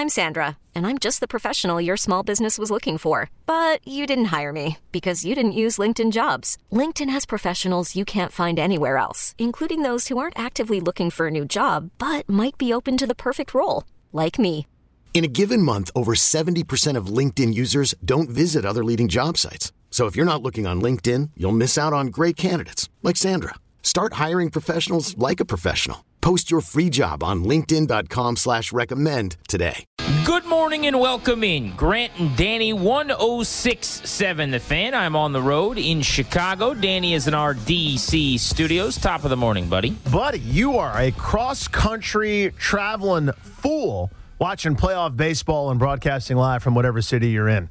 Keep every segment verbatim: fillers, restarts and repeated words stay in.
I'm Sandra, and I'm just the professional your small business was looking for. But you didn't hire me because you didn't use LinkedIn Jobs. LinkedIn has professionals you can't find anywhere else, including those who aren't actively looking for a new job, but might be open to the perfect role, like me. In a given month, over seventy percent of LinkedIn users don't visit other leading job sites. So if you're not looking on LinkedIn, you'll miss out on great candidates like Sandra. Start hiring professionals like a professional. Post your free job on linkedin.com slash recommend today. Good morning and welcome in. Grant and Danny, one oh six point seven The Fan. I'm on the road in Chicago. Danny is in our D C studios. Top of the morning, buddy. Buddy, you are a cross-country traveling fool watching playoff baseball and broadcasting live from whatever city you're in.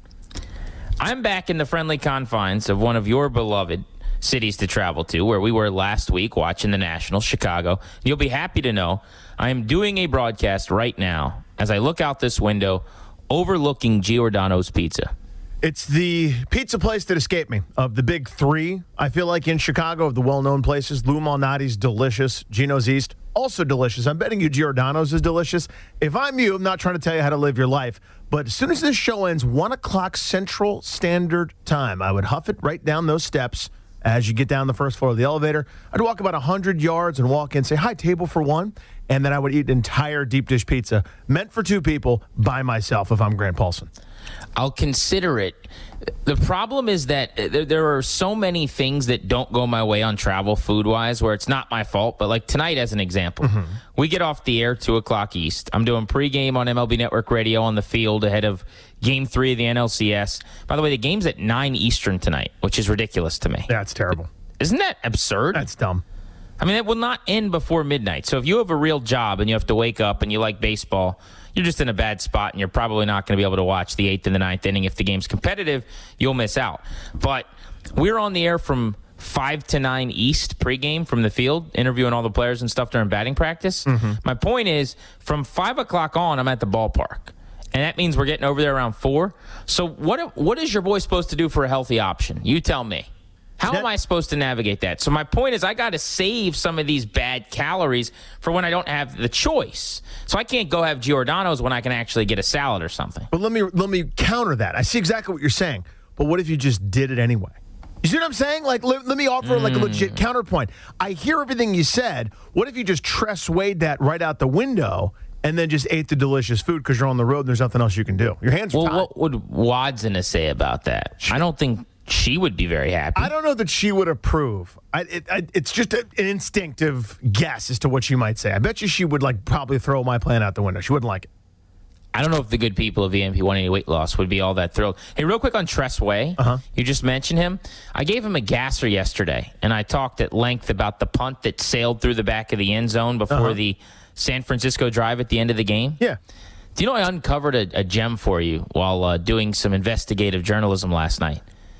I'm back in the friendly confines of one of your beloved cities to travel to, where we were last week watching the Nationals, Chicago. You'll be happy to know I am doing a broadcast right now as I look out this window overlooking Giordano's Pizza. It's the pizza place that escaped me of the big three, I feel like, in Chicago, of the well-known places. Lou Malnati's delicious. Gino's East, also delicious. I'm betting you Giordano's is delicious. If I'm you, I'm not trying to tell you how to live your life, but as soon as this show ends, one o'clock Central Standard Time, I would huff it right down those steps. As you get down the first floor of the elevator, I'd walk about one hundred yards and walk in, say, hi, table for one, and then I would eat an entire deep dish pizza meant for two people by myself if I'm Grant Paulson. I'll consider it. The problem is that there, there are so many things that don't go my way on travel food-wise where it's not my fault, but like tonight as an example, mm-hmm. we get off the air two o'clock East. I'm doing pregame on M L B Network Radio on the field ahead of Game three of the N L C S. By the way, the game's at nine Eastern tonight, which is ridiculous to me. That's terrible. Isn't that absurd? That's dumb. I mean, it will not end before midnight. So if you have a real job and you have to wake up and you like baseball, you're just in a bad spot and you're probably not going to be able to watch the eighth and the ninth inning. If the game's competitive, you'll miss out. But we're on the air from five to nine East pregame from the field, interviewing all the players and stuff during batting practice. Mm-hmm. My point is, from five o'clock on, I'm at the ballpark. And that means we're getting over there around four. So what what is your boy supposed to do for a healthy option? You tell me. How that, am I supposed to navigate that? So my point is I got to save some of these bad calories for when I don't have the choice. So I can't go have Giordano's when I can actually get a salad or something. But let me let me counter that. I see exactly what you're saying. But what if you just did it anyway? You see what I'm saying? Like, let, let me offer mm. like a legit counterpoint. I hear everything you said. What if you just Tress-Wade that right out the window and then just ate the delicious food because you're on the road and there's nothing else you can do? Your hands are well, tied. What would Wadzina say about that? I don't think she would be very happy. I don't know that she would approve. I, it, I, it's just a, an instinctive guess as to what she might say. I bet you she would like probably throw my plan out the window. She wouldn't like it. I don't know if the good people of E M P one eighty weight loss would be all that thrilled. Hey, real quick on Tress-Way. Uh-huh. You just mentioned him. I gave him a gasser yesterday, and I talked at length about the punt that sailed through the back of the end zone before uh-huh. the San Francisco drive at the end of the game. Yeah. Do you know I uncovered a, a gem for you while uh, doing some investigative journalism last night?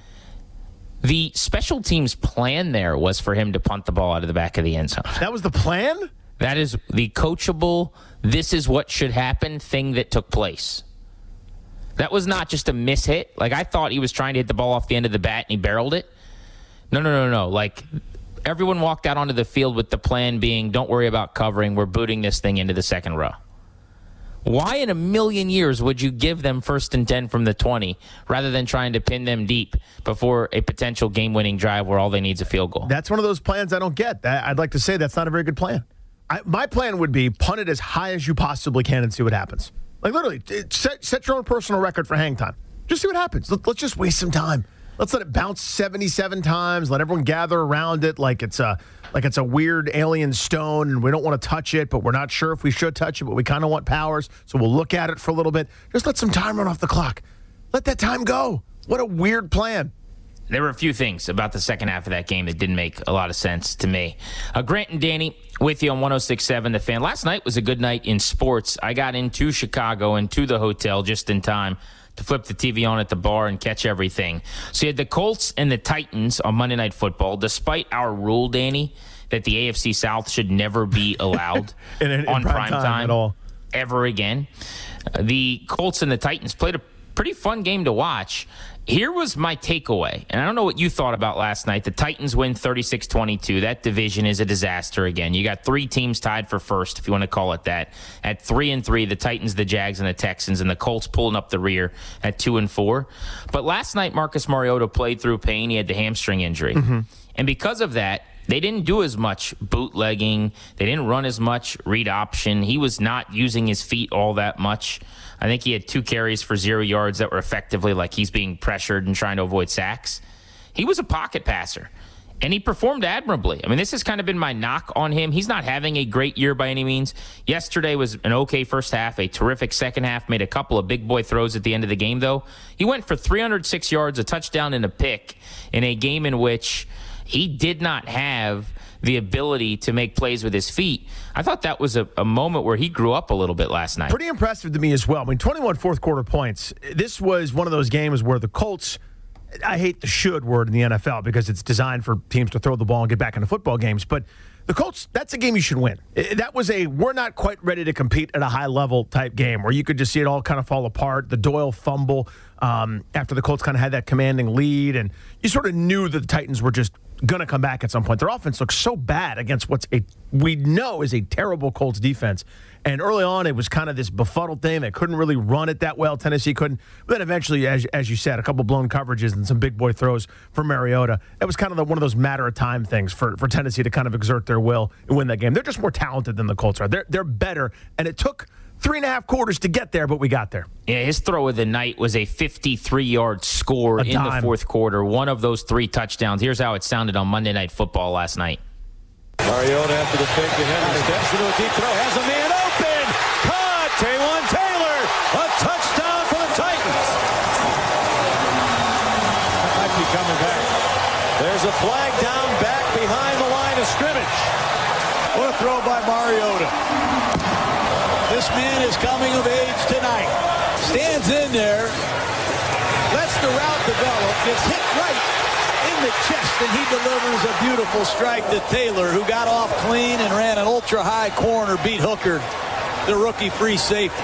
The special teams plan there was for him to punt the ball out of the back of the end zone. That was the plan? That is the coachable, this is what should happen thing that took place. That was not just a mishit. Like, I thought he was trying to hit the ball off the end of the bat and he barreled it. No, no, no, no. Like, everyone walked out onto the field with the plan being, don't worry about covering. We're booting this thing into the second row. Why in a million years would you give them first and ten from the twenty rather than trying to pin them deep before a potential game-winning drive where all they need is a field goal? That's one of those plans I don't get. I'd like to say that's not a very good plan. I, my plan would be punt it as high as you possibly can and see what happens. Like, literally, set, set your own personal record for hang time. Just see what happens. Let, let's just waste some time. Let's let it bounce seventy-seven times. Let everyone gather around it like it's a like it's a weird alien stone, and we don't want to touch it, but we're not sure if we should touch it, but we kind of want powers, so we'll look at it for a little bit. Just let some time run off the clock. Let that time go. What a weird plan. There were a few things about the second half of that game that didn't make a lot of sense to me. Uh, Grant and Danny with you on one oh six point seven The Fan. Last night was a good night in sports. I got into Chicago and to the hotel just in time to flip the T V on at the bar and catch everything. So you had the Colts and the Titans on Monday Night Football, despite our rule, Danny, that the A F C South should never be allowed in, in, on in prime, prime time, time at all. ever again. Uh, the Colts and the Titans played a Pretty fun game to watch. Here was my takeaway, and I don't know what you thought about last night. The Titans win thirty-six twenty-two. That division is a disaster again. You got three teams tied for first, if you want to call it that. At three and three, the Titans, the Jags, and the Texans, and the Colts pulling up the rear at two and four. But last night, Marcus Mariota played through pain. He had the hamstring injury. Mm-hmm. And because of that, they didn't do as much bootlegging. They didn't run as much read option. He was not using his feet all that much. I think he had two carries for zero yards that were effectively like he's being pressured and trying to avoid sacks. He was a pocket passer, and he performed admirably. I mean, this has kind of been my knock on him. He's not having a great year by any means. Yesterday was an okay first half, a terrific second half, made a couple of big boy throws at the end of the game, though. He went for three hundred six yards, a touchdown, and a pick in a game in which he did not have the ability to make plays with his feet. I thought that was a, a moment where he grew up a little bit last night. Pretty impressive to me as well. I mean, twenty-one fourth quarter points. This was one of those games where the Colts, I hate the should word in the N F L because it's designed for teams to throw the ball and get back into football games, but the Colts, that's a game you should win. That was a we're not quite ready to compete at a high level type game where you could just see it all kind of fall apart. The Doyle fumble um, after the Colts kind of had that commanding lead, and you sort of knew that the Titans were just going to come back at some point. Their offense looks so bad against what's a we know is a terrible Colts defense. And early on, it was kind of this befuddled thing. They couldn't really run it that well. Tennessee couldn't. But then eventually, as, as you said, a couple blown coverages and some big boy throws for Mariota. It was kind of the, one of those matter of time things for, for Tennessee to kind of exert their will and win that game. They're just more talented than the Colts are. They're, they're better. And it took three and a half quarters to get there, but we got there. Yeah, his throw of the night was a fifty-three-yard score A in dime. the fourth quarter. One of those three touchdowns. Here's how it sounded on Monday Night Football last night. Mariota after the pick to Henry. Steps into a deep throw. Has a man open. Caught. Taywan Taylor. A touchdown for the Titans. Might be coming back. There's a flag down back behind the line of scrimmage. What a throw by Mariota. This man is coming of age tonight. Stands in there. Lets the route develop. Gets hit right in the chest, and he delivers a beautiful strike to Taylor, who got off clean and ran an ultra-high corner, beat Hooker, the rookie free safety.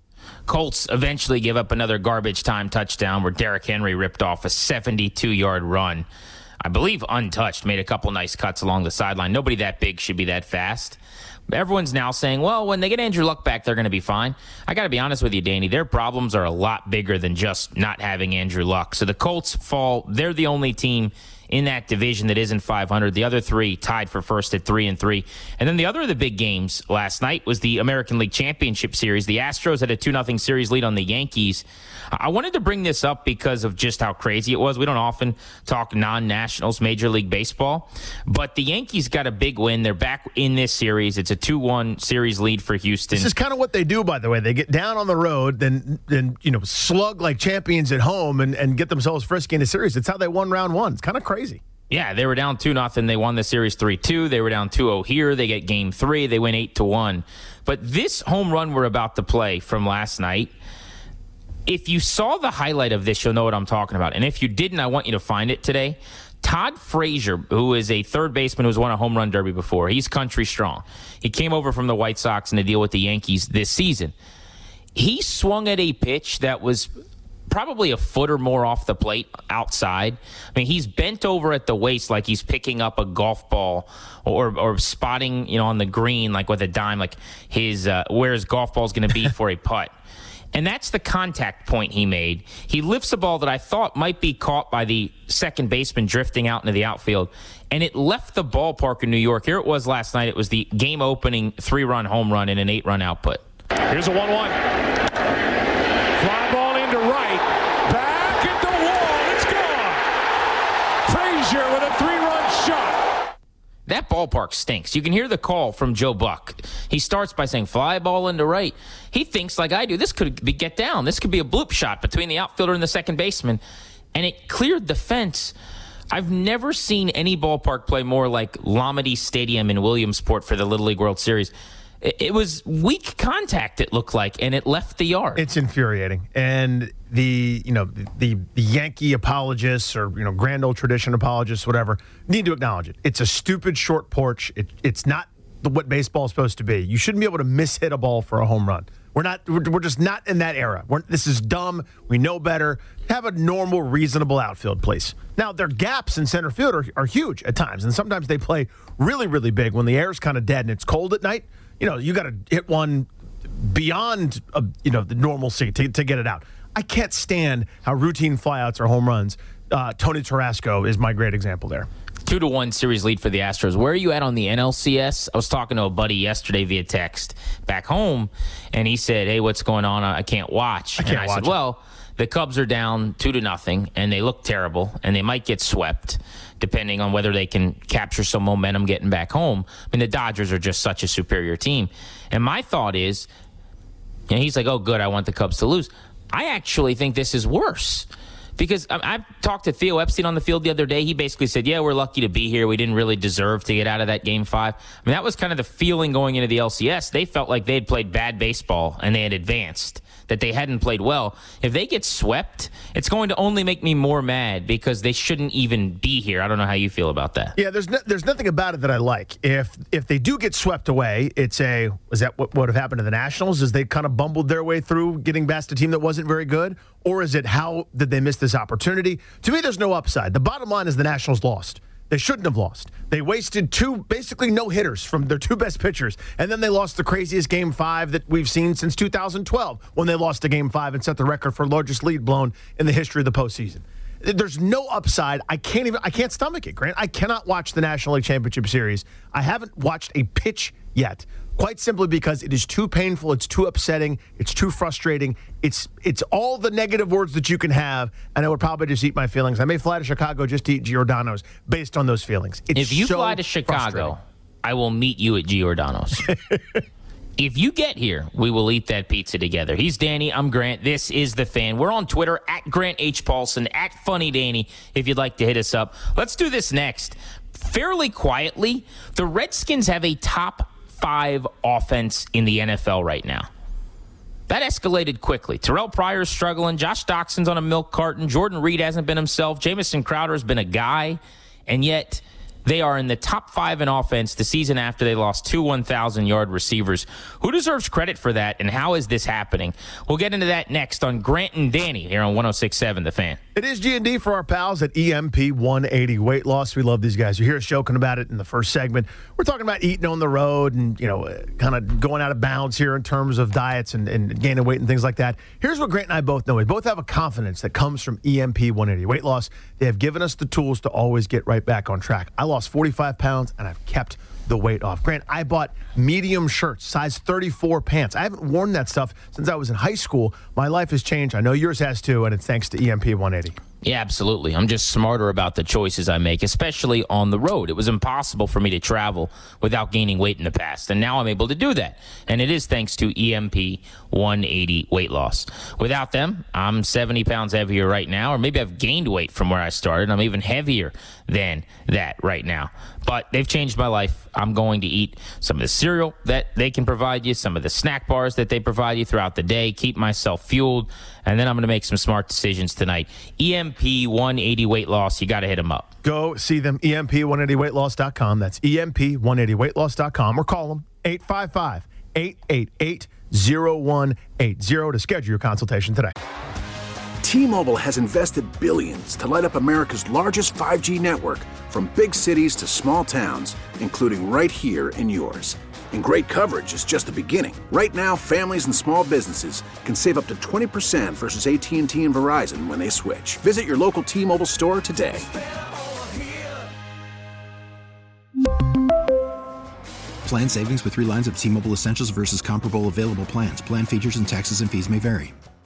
Colts eventually give up another garbage time touchdown where Derrick Henry ripped off a seventy-two-yard run. I believe untouched, made a couple nice cuts along the sideline. Nobody that big should be that fast. Everyone's now saying, well, when they get Andrew Luck back, they're going to be fine. I got to be honest with you, Danny. Their problems are a lot bigger than just not having Andrew Luck. So the Colts fall. They're the only team in that division that isn't five hundred. The other three tied for first at three and three. And then the other of the big games last night was the American League Championship Series. The Astros had a two nothing series lead on the Yankees. I wanted to bring this up because of just how crazy it was. We don't often talk non-nationals, Major League Baseball, but the Yankees got a big win. They're back in this series. It's a two one series lead for Houston. This is kind of what they do, by the way. They get down on the road, then then you know slug like champions at home and, and get themselves frisky in a series. It's how they won round one. It's kind of crazy. Yeah, they were down two nothing. They won the series three two. They were down two oh here. They get game three. They win eight to one. But this home run we're about to play from last night, if you saw the highlight of this, you'll know what I'm talking about. And if you didn't, I want you to find it today. Todd Frazier, who is a third baseman who's won a home run derby before, he's country strong. He came over from the White Sox in a deal with the Yankees this season. He swung at a pitch that was probably a foot or more off the plate outside. I mean, he's bent over at the waist like he's picking up a golf ball or or spotting, you know, on the green like with a dime, like his uh, where his golf ball is going to be for a putt. And that's the contact point he made. He lifts a ball that I thought might be caught by the second baseman drifting out into the outfield, and it left the ballpark in New York. Here it was last night. It was the game-opening three-run home run and an eight-run output. Here's a one one. Fly ball into right. Back at the wall. It's gone. Frazier with a three-run shot. That ballpark stinks. You can hear the call from Joe Buck. He starts by saying, fly ball into right. He thinks like I do. This could be get down. This could be a bloop shot between the outfielder and the second baseman. And it cleared the fence. I've never seen any ballpark play more like Lamade Stadium in Williamsport for the Little League World Series. It was weak contact, it looked like, and it left the yard. It's infuriating. And the, you know, the, the Yankee apologists or, you know, grand old tradition apologists, whatever, need to acknowledge it. It's a stupid short porch. It, it's not what baseball is supposed to be. You shouldn't be able to miss hit a ball for a home run. We're not. We're, we're just not in that era. We're, this is dumb. We know better. Have a normal, reasonable outfield, please. Now, their gaps in center field are, are huge at times, and sometimes they play really, really big when the air's kind of dead and it's cold at night. You know, you got to hit one beyond, uh, you know, the normalcy to, to get it out. I can't stand how routine flyouts are home runs. Uh, Tony Tarasco is my great example there. Two to one series lead for the Astros. Where are you at on the N L C S? I was talking to a buddy yesterday via text back home, and he said, "Hey, what's going on? I can't watch." I can't and I watch said, it. "Well, the Cubs are down two to nothing, and they look terrible, and they might get swept, depending on whether they can capture some momentum getting back home. I mean, the Dodgers are just such a superior team." And my thought is, and he's like, "Oh, good, I want the Cubs to lose." I actually think this is worse. Because I, I talked to Theo Epstein on the field the other day. He basically said, yeah, we're lucky to be here. We didn't really deserve to get out of that game five. I mean, that was kind of the feeling going into the L C S. They felt like they had played bad baseball and they had advanced, that they hadn't played well. If they get swept, it's going to only make me more mad because they shouldn't even be here. I don't know how you feel about that. Yeah, there's no, there's nothing about it that I like. If if they do get swept away, it's a, is that what would have happened to the Nationals? Is they kind of bumbled their way through getting past a team that wasn't very good? Or is it how did they miss this opportunity? To me, there's no upside. The bottom line is the Nationals lost. They shouldn't have lost. They wasted two, basically no hitters from their two best pitchers. And then they lost the craziest game five that we've seen since two thousand twelve when they lost a game five and set the record for largest lead blown in the history of the postseason. There's no upside. I can't even, I can't stomach it, Grant. I cannot watch the National League Championship Series. I haven't watched a pitch yet. Quite simply because it is too painful, it's too upsetting, it's too frustrating. It's it's all the negative words that you can have, and I would probably just eat my feelings. I may fly to Chicago just to eat Giordano's based on those feelings. It's if you so fly to Chicago, I will meet you at Giordano's. If you get here, we will eat that pizza together. He's Danny. I'm Grant. This is The Fan. We're on Twitter, at Grant H. Paulson, at Funny Danny, if you'd like to hit us up. Let's do this next. Fairly quietly, the Redskins have a top five offense in the N F L right now. That escalated quickly. Terrell Pryor's struggling. Josh Doxson's on a milk carton. Jordan Reed hasn't been himself. Jamison Crowder's been a guy. And yet they are in the top five in offense the season after they lost two one thousand-yard receivers. Who deserves credit for that, and how is this happening? We'll get into that next on Grant and Danny here on one oh six point seven The Fan. It is G and D for our pals at E M P one eighty Weight Loss. We love these guys. You hear us joking about it in the first segment. We're talking about eating on the road and, you know, kind of going out of bounds here in terms of diets and, and gaining weight and things like that. Here's what Grant and I both know. We both have a confidence that comes from E M P one eighty Weight Loss. They have given us the tools to always get right back on track. I lost forty-five pounds, and I've kept the weight off. Grant, I bought medium shirts, size thirty-four pants. I haven't worn that stuff since I was in high school. My life has changed. I know yours has too, and it's thanks to E M P one eighty. Yeah, absolutely. I'm just smarter about the choices I make, especially on the road. It was impossible for me to travel without gaining weight in the past, and now I'm able to do that. And it is thanks to E M P one eighty Weight Loss. Without them, I'm seventy pounds heavier right now, or maybe I've gained weight from where I started. I'm even heavier than that right now. But they've changed my life. I'm going to eat some of the cereal that they can provide you, some of the snack bars that they provide you throughout the day, keep myself fueled, and then I'm going to make some smart decisions tonight. E M P one eighty Weight Loss, you got to hit them up. Go see them, E M P one eighty weight loss dot com. That's E M P one eighty weight loss dot com, or call them eight five five, eight eight eight, zero one eight zero to schedule your consultation today. T-Mobile has invested billions to light up America's largest five G network, from big cities to small towns, including right here in yours. And great coverage is just the beginning. Right now, families and small businesses can save up to twenty percent versus A T and T and Verizon when they switch. Visit your local T-Mobile store today. Plan savings with three lines of T-Mobile Essentials versus comparable available plans. Plan features and taxes and fees may vary.